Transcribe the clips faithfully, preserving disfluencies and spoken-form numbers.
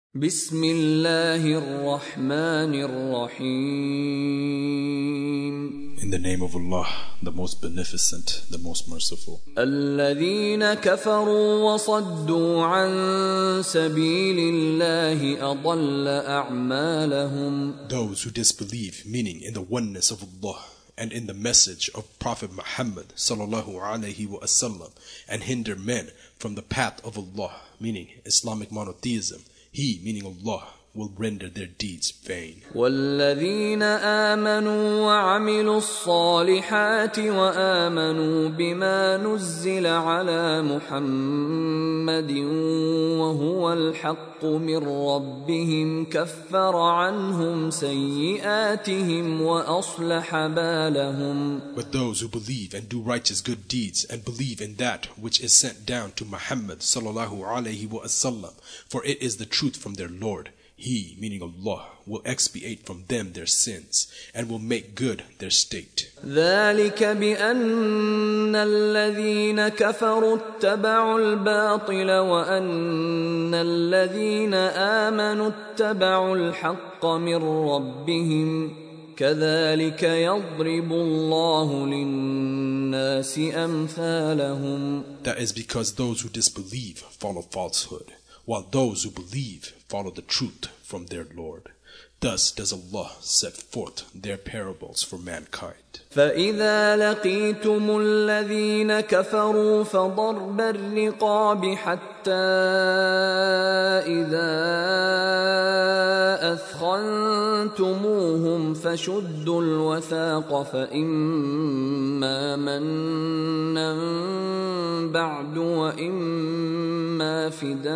بسم الله الرحمن الرحيم. In the name of Allah, the most beneficent, the most merciful. الذين كفروا وصدوا عن سبيل الله أضل أعمالهم. Those who disbelieve, meaning in the oneness of Allah and in the message of Prophet Muhammad sallallahu alaihi wasallam, and hinder men from the path of Allah, meaning Islamic monotheism, He, meaning Allah, will render their deeds vain. والذين آمنوا وعملوا الصالحات وآمنوا بما نزل على محمد وهو الحق من ربهم كفر عنهم سيئاتهم وأصلح بالهم. But those who believe and do righteous good deeds and believe in that which is sent down to Muhammad sallallahu alaihi wasallam, for it is the truth from their Lord, He, meaning Allah, will expiate from them their sins and will make good their state. ذلك بأن الذين كفروا اتبعوا الباطل وأن الذين آمنوا اتبعوا الحق من ربهم كذلك يضرب الله للناس أمثالهم. That is because those who disbelieve follow falsehood, while those who believe follow the truth from their Lord. Thus does Allah set forth their parables for mankind. فإذا لقيتم الذين كفروا فضرب الرقاب حتى إذا أثخنتموهم فشدوا الوثاق فإما منا بعد وإما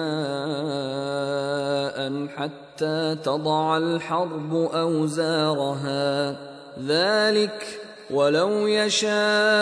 فداء حتى تضع الحرب أوزارها ذلك ولو يشاء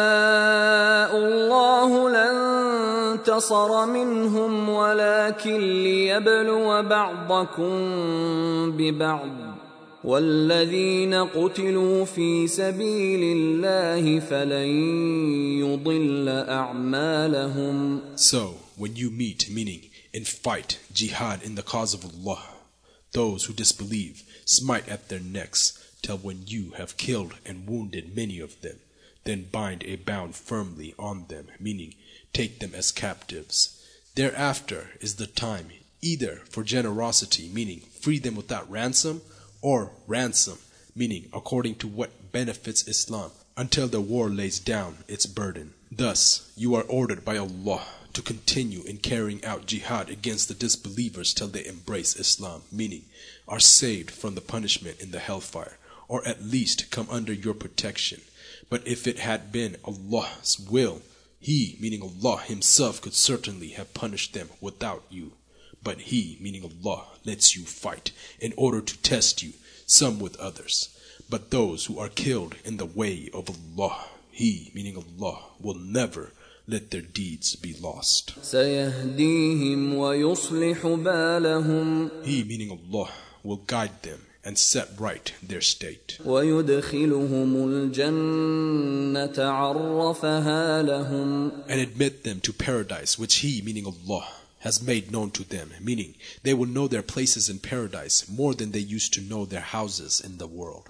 الله لانتصر منهم ولكن ليبلو بعضكم ببعض والذين قتلوا في سبيل الله فلن يضل أعمالهم. So, when you meet, meaning in fight, jihad in the cause of Allah, those who disbelieve smite at their necks till when you have killed and wounded many of them, then bind a bound firmly on them, meaning take them as captives. Thereafter is the time either for generosity, meaning free them without ransom, or ransom, meaning according to what benefits Islam, until the war lays down its burden. Thus you are ordered by Allah to continue in carrying out jihad against the disbelievers till they embrace Islam, meaning are saved from the punishment in the hellfire, or at least come under your protection. But if it had been Allah's will, He, meaning Allah Himself, could certainly have punished them without you. But He, meaning Allah, lets you fight in order to test you, some with others. But those who are killed in the way of Allah, He, meaning Allah, will never let their deeds be lost. سيهديهم ويصلح بالهم. He, meaning Allah, will guide them and set right their state. ويدخلهم الجنة عرفها لهم. And admit them to paradise which He, meaning Allah, has made known to them, meaning they will know their places in paradise more than they used to know their houses in the world.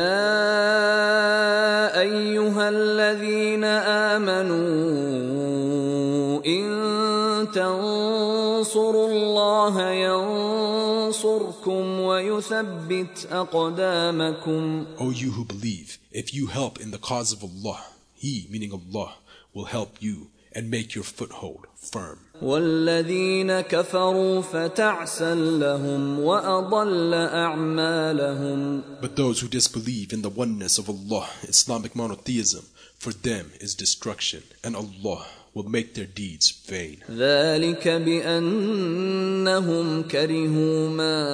يا أيها الذين آمنوا إن تنصروا الله ينصركم ويثبت أقدامكم. O you who believe, if you help in the cause of Allah, He, meaning Allah, will help you and make your foothold firm. والذين كفروا فتعسا لهم وأضل أعمالهم. But those who disbelieve in the oneness of Allah, Islamic monotheism, for them is destruction, and Allah will make their deeds vain. ذلك بأنهم كرهوا ما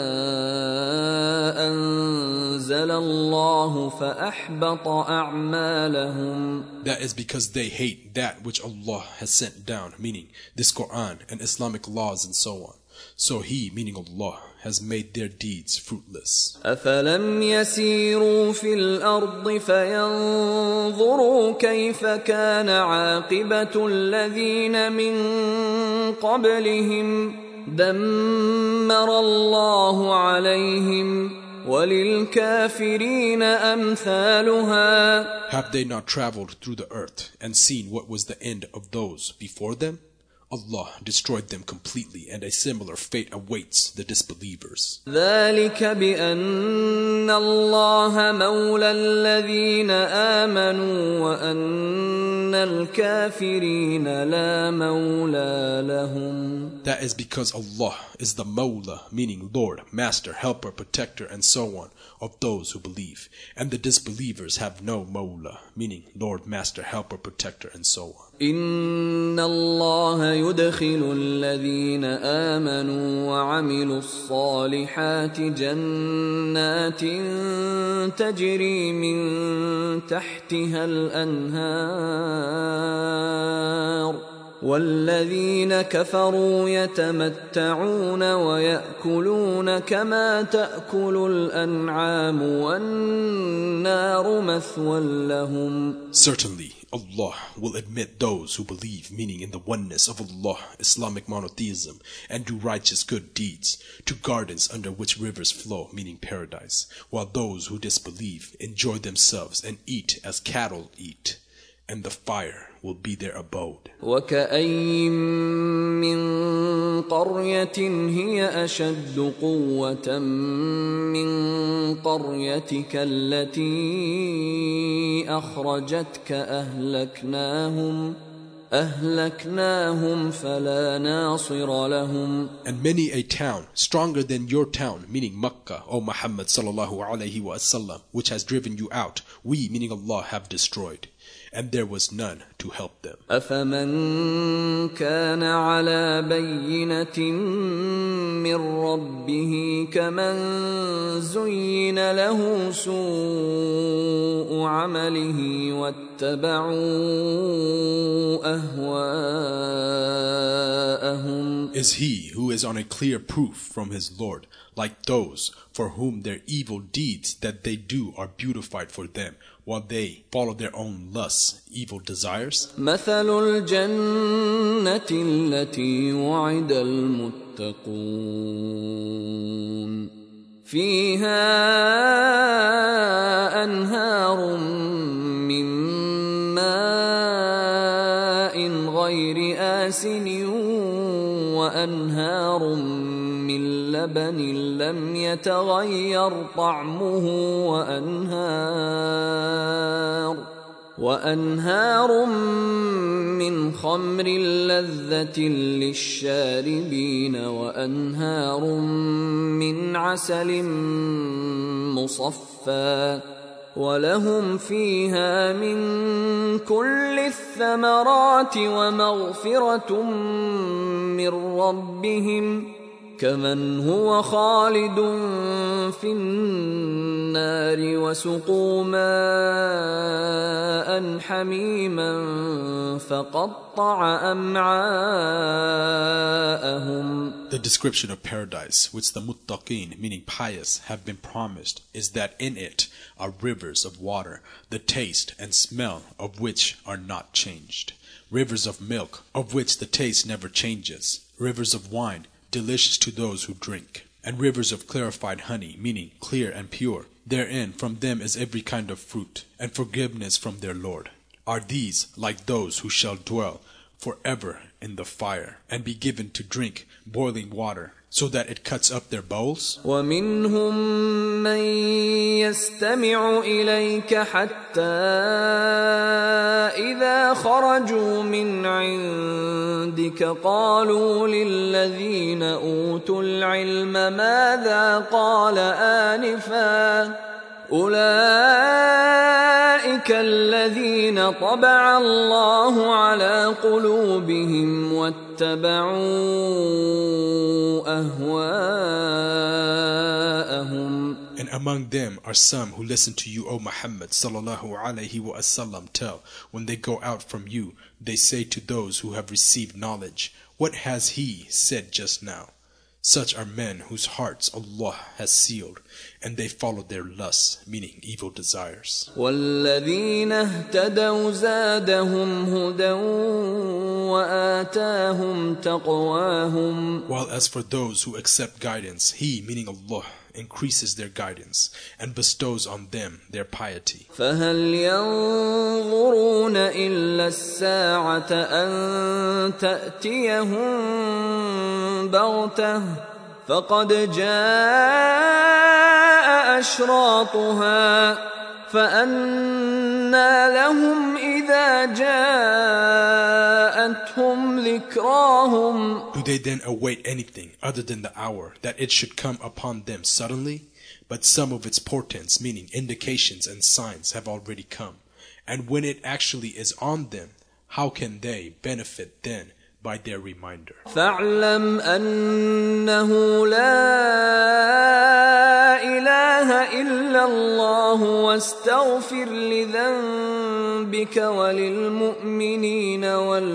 أنزل الله فأحبط أعمالهم. That is because they hate that which Allah has sent down, meaning this Quran and Islamic laws and so on. So He, meaning Allah, has made their deeds fruitless. أفلم يسيروا في الأرض فينظروا كيف كان عاقبة الذين من قبلهم دمر الله عليهم وَلِلْكَافِرِينَ أَمْثَالُهَا. Have they not traveled through the earth and seen what was the end of those before them? Allah destroyed them completely, and a similar fate awaits the disbelievers. ذَلِكَ بِأَنَّ اللَّهَ مَوْلَى الَّذِينَ آمَنُوا وَأَنَّ الْكَافِرِينَ لَا مَوْلَى لَهُمْ. That is because Allah is the Mawla, meaning Lord, Master, Helper, Protector, and so on, of those who believe. And the disbelievers have no Mawla, meaning Lord, Master, Helper, Protector, and so on. إِنَّ اللَّهَ يُدْخِلُ الَّذِينَ آمَنُوا وَعَمِلُوا الصَّالِحَاتِ جَنَّاتٍ تَجْرِي مِن تَحْتِهَا الْأَنْهَارُ وَالَّذِينَ كَفَرُوا يَتَمَتَّعُونَ وَيَأْكُلُونَ كَمَا تَأْكُلُ الْأَنْعَامُ وَالنَّارُ مَثْوًى لَهُمْ. Certainly, Allah will admit those who believe, meaning in the oneness of Allah, Islamic monotheism, and do righteous good deeds, to gardens under which rivers flow, meaning paradise, while those who disbelieve enjoy themselves and eat as cattle eat, and the fire will be their abode. وَكَأَيٍّ مِّن قَرْيَةٍ هِيَ أَشَدُّ قُوَّةً مِّن قَرْيَتِكَ الَّتِي أَخْرَجَتْكَ أَهْلَكْنَاهُمْ أَهْلَكْنَاهُمْ فَلَا نَاصِرَ لَهُمْ. And many a town stronger than your town, meaning Makkah, O Muhammad sallallahu alaihi wasallam, which has driven you out, we, meaning Allah, have destroyed, and there was none to help them. أَفَمَنْ كَانَ عَلَى بَيِّنَةٍ مِّن رَّبِّهِ كَمَنْ زُيِّنَ لَهُ سُوءُ عَمَلِهِ وَاتَّبَعُوا أَهْوَاءَهُمْ. Is he who is on a clear proof from his Lord, like those for whom their evil deeds that they do are beautified for them, while they follow their own lusts, evil desires? مثل الجنة التي وعد المتقون فيها أنهار من ماء غير آسن وأنهار من لبن لم يتغير طعمه وأنهار وأنهار من خمر لذة للشاربين وأنهار من عسل مصفى ولهم فيها من كل الثمرات ومغفرة من ربهم كمن هو خالد في النار وسقوا ماء حميما فقطع أمعاءهم. The description of paradise which the muttaqin, meaning pious, have been promised is that in it are rivers of water, the taste and smell of which are not changed, rivers of milk of which the taste never changes, rivers of wine delicious to those who drink, and rivers of clarified honey, meaning clear and pure. Therein from them is every kind of fruit, and forgiveness from their Lord. Are these like those who shall dwell forever in the fire, and be given to drink boiling water, so that it cuts up their bowels? وَمِنْهُمْ مَنْ يَسْتَمِعُ إِلَيْكَ حَتَّى إِذَا خَرَجُوا مِنْ عِنْدِكَ قَالُوا لِلَّذِينَ أُوتُوا الْعِلْمَ مَاذَا قَالَ آنِفًا أُولَئِكَ الَّذِينَ طَبَعَ اللَّهُ عَلَى قُلُوبِهِمْ وَاتَّبَعُوا أَهْوَاءَهُمْ. And among them are some who listen to you, O Muhammad sallallahu alaihi wasallam, tell, when they go out from you, they say to those who have received knowledge, what has he said just now? Such are men whose hearts Allah has sealed, and they follow their lusts, meaning evil desires. وَالَّذِينَ اهْتَدَوْا زَادَهُمْ هُدًى وآتاهم تقواهم. While as for those who accept guidance, He, meaning Allah, increases their guidance and bestows on them their piety. فهل ينظرون إلا الساعة أن تأتيهم بغتة فقد جاء أشراطها فأنى لهم إذا جاءتهم ذكراهم. Do they then await anything other than the hour that it should come upon them suddenly? But some of its portents, meaning indications and signs, have already come. And when it actually is on them, how can they benefit then by their reminder? فاعلم أنه لا إله إلا الله واستغفر لذنبك وللمؤمنين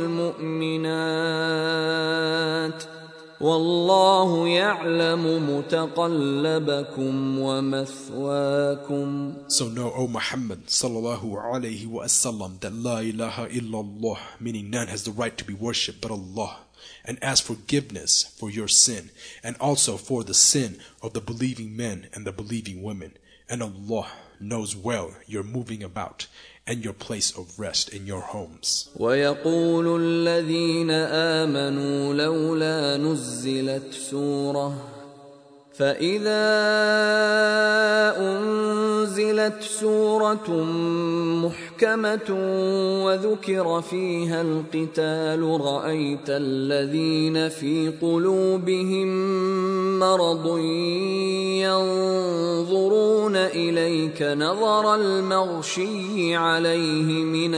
والمؤمنات والله يعلم متقلبكم ومثواكم. So know, O Muhammad sallallahu alayhi wa sallam, that la ilaha illallah, meaning none has the right to be worshipped but Allah, and ask forgiveness for your sin, and also for the sin of the believing men and the believing women. And Allah knows well your moving about and your place of rest in your homes. ويقول الذين آمنوا لولا نزلت سورة فإذا أنزلت سورة محكمة وذكر فيها القتال رأيت الذين في قلوبهم مرض ينظرون إليك نظر المغشي عليه من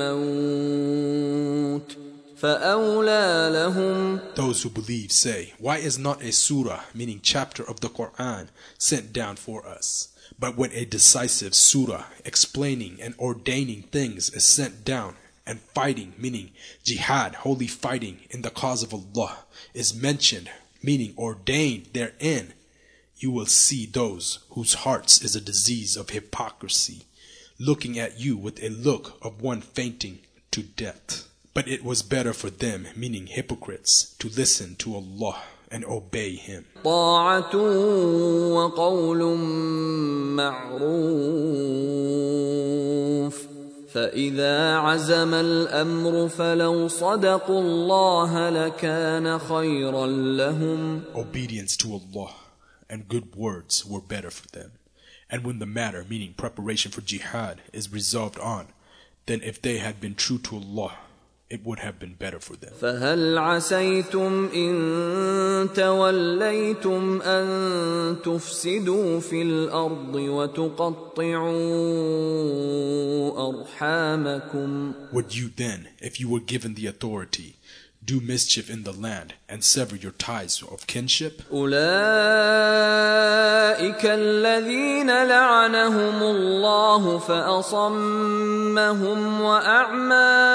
الموت فأولى لهم. Those who believe say, why is not a surah, meaning chapter of the Quran, sent down for us? But when a decisive surah explaining and ordaining things is sent down, and fighting, meaning jihad, holy fighting in the cause of Allah, is mentioned, meaning ordained therein, you will see those whose hearts is a disease of hypocrisy, looking at you with a look of one fainting to death. But it was better for them, meaning hypocrites, to listen to Allah and obey Him. طاعة وقول معروف فإذا عزم الأمر فلو صدقوا الله لكان خيرا لهم. Obedience to Allah and good words were better for them. And when the matter, meaning preparation for jihad, is resolved on, then if they had been true to Allah, it would have been better for them. فهل عسيتم إن توليتم أن تفسدوا في الأرض وتقطعوا أرحامكم. Would you then, if you were given the authority, do mischief in the land and sever your ties of kinship? أولئك الذين لعنهم الله فأصمهم وأعمى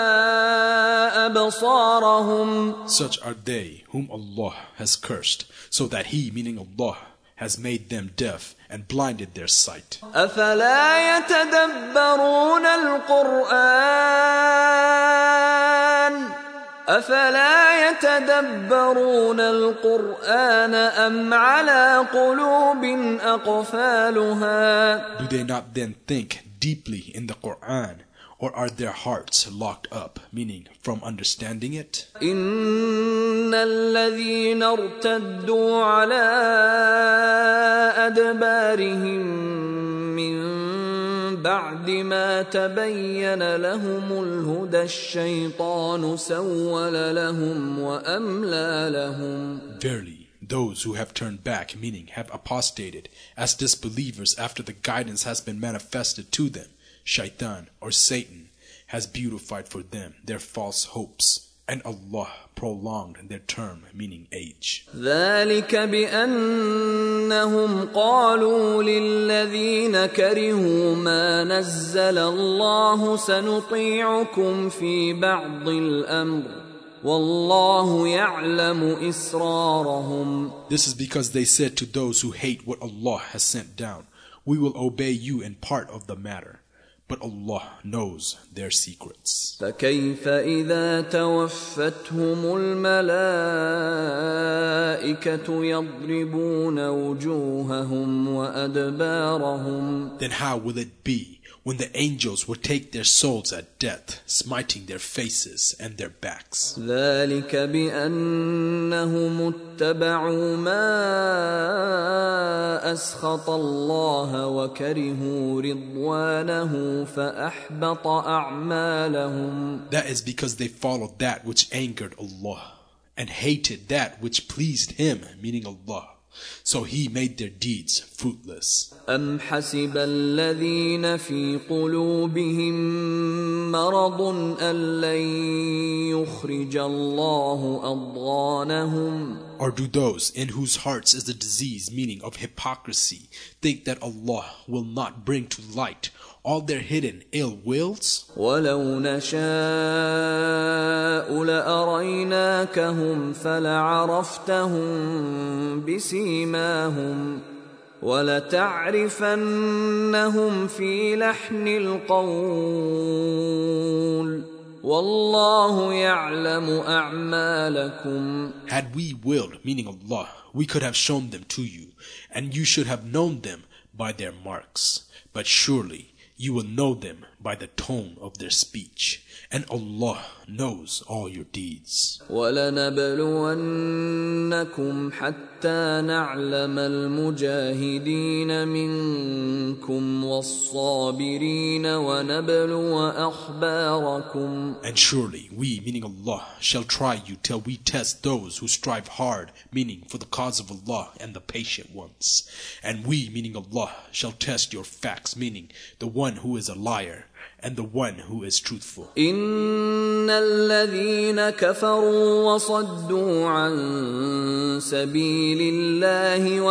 أبصارهم. Such are they whom Allah has cursed, so that He, meaning Allah, has made them deaf and blinded their sight. أفلا يتدبرون القرآن أفلا يتدبرون القرآن أم على قلوب أقفالها. Do they not then think deeply in the Quran, or are their hearts locked up, meaning from understanding it? إن الذين ارتدوا على أدبارهم من بعد ما تبين لهم الهدى الشيطان سول لهم وأملى لهم. Verily, those who have turned back, meaning have apostated, as disbelievers after the guidance has been manifested to them, Shaitan or Satan has beautified for them their false hopes, and Allah prolonged their term, meaning age. ذلك بأنهم قالوا للذين كرهوا ما نزل الله سنطيعكم في بعض الأمر والله يعلم إسرارهم. This is because they said to those who hate what Allah has sent down, we will obey you in part of the matter, but Allah knows their secrets. فكيف إذا توفتهم الملائكة يضربون وجوههم وأدبارهم. Then how will it be when the angels will take their souls at death, smiting their faces and their backs? ذلك بأنهم اتبعوا ما أسخط الله وكرهوا رضوانه فأحبط أعمالهم. That is because they followed that which angered Allah and hated that which pleased Him, meaning Allah. So He made their deeds fruitless. أم حسب الذين في قلوبهم مرض أن لن يخرج الله أضغانهم. Or do those in whose hearts is the disease, meaning of hypocrisy, think that Allah will not bring to light all their hidden ill wills? ولو نشاء لأريناكهم فلعرفتهم بسيماهم ولتعرفنهم في لحن القول والله يعلم أعمالكم. Had we willed, meaning Allah, we could have shown them to you, and you should have known them by their marks. But surely you will know them by the tone of their speech, and Allah knows all your deeds. وَلَنَبْلُوَنَّكُمْ حَتَّى نَعْلَمَ الْمُجَاهِدِينَ مِنكُمْ وَالصَّابِرِينَ وَنَبْلُوَ أَخْبَارَكُمْ. And surely we, meaning Allah, shall try you till we test those who strive hard, meaning for the cause of Allah, and the patient ones. And we, meaning Allah, shall test your facts, meaning the one who is a liar and the one who is truthful. إن الذين كفروا وصدوا عن سبيل الله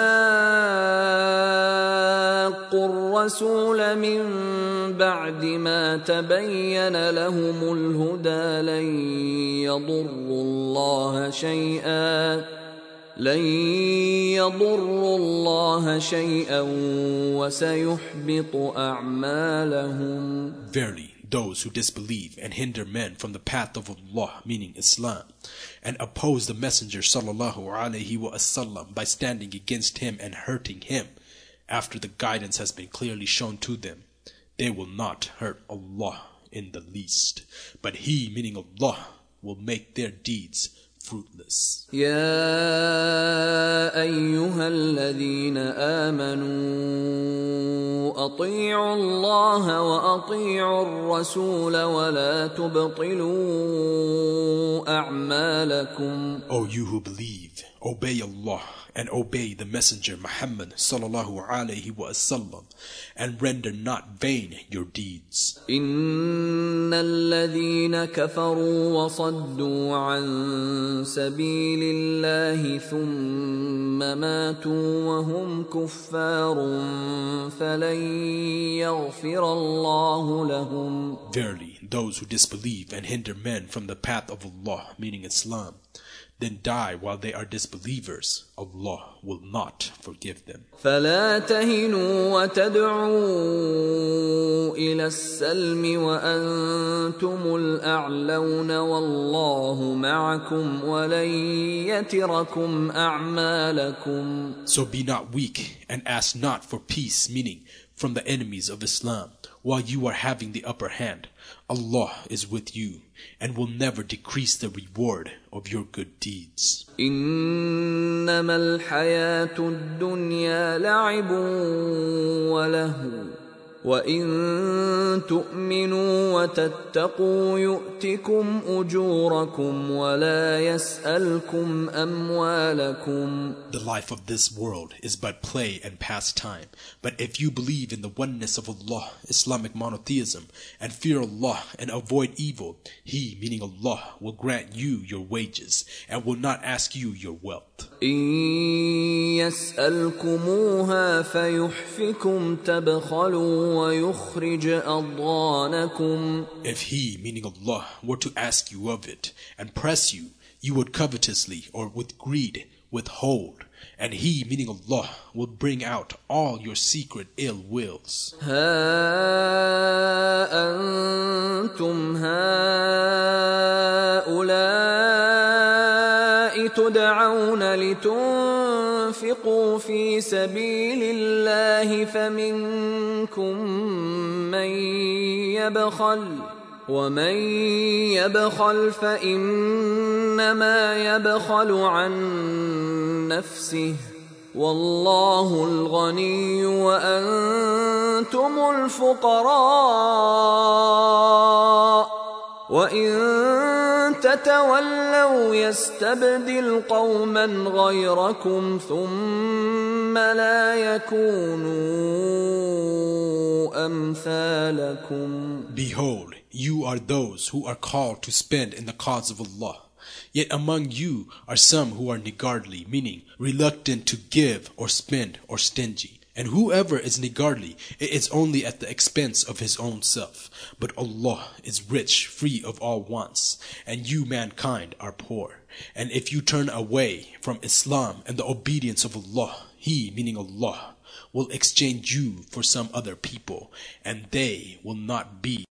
وشاقوا الرسول من بعد ما تبين لهم الهدى لن يضروا الله شيئا لن يضروا الله شيئا وسيحبط أعمالهم. Verily, those who disbelieve and hinder men from the path of Allah, meaning Islam, and oppose the Messenger sallallahu alaihi wasallam by standing against him and hurting him, after the guidance has been clearly shown to them, they will not hurt Allah in the least, but He, meaning Allah, will make their deeds fruitless. يا أيها الذين آمنوا أطيعوا الله وأطيعوا الرسول ولا تبطلوا أعمالكم. O you who believe, obey Allah and obey the Messenger Muhammad sallallahu alaihi wasallam, and render not vain your deeds. إن الذين كفروا وصدوا عن سبيل الله ثم ماتوا وهم كفار فلن يغفر الله لهم. Verily, those who disbelieve and hinder men from the path of Allah, meaning Islam, then die while they are disbelievers, Allah will not forgive them. فلا تهنوا وتدعوا إلى السلم وأنتم الأعلون والله معكم ولن يتركم أعمالكم. So be not weak and ask not for peace, meaning from the enemies of Islam, while you are having the upper hand. Allah is with you and will never decrease the reward of your good deeds. إنما الحياة الدنيا لعب ولهو وإن تؤمنوا وتتقوا يؤتكم أجوركم ولا يسألكم أموالكم. The life of this world is but play and pastime. But if you believe in the oneness of Allah, Islamic monotheism, and fear Allah and avoid evil, He, meaning Allah, will grant you your wages and will not ask you your wealth. إن يسألكموها فيحفكم تبخلوا ويخرج أضغانكم. If He, meaning Allah, were to ask you of it and press you, you would covetously or with greed withhold, And He, meaning Allah, will bring out all your secret ill wills. ها أنتم هؤلاء تدعون لتنفقوا في سبيل الله فمنكم من يبخل ومن يبخل فإنما يبخل عن نفسه والله الغني وأنتم الفقراء وإن تتولوا يستبدل قوما غيركم ثم لا يكونوا أمثالكم. Behold, you are those who are called to spend in the cause of Allah. Yet among you are some who are niggardly, meaning reluctant to give or spend or stingy. And whoever is niggardly, it is only at the expense of his own self. But Allah is rich, free of all wants, and you mankind are poor. And if you turn away from Islam and the obedience of Allah, He, meaning Allah, will exchange you for some other people, and they will not be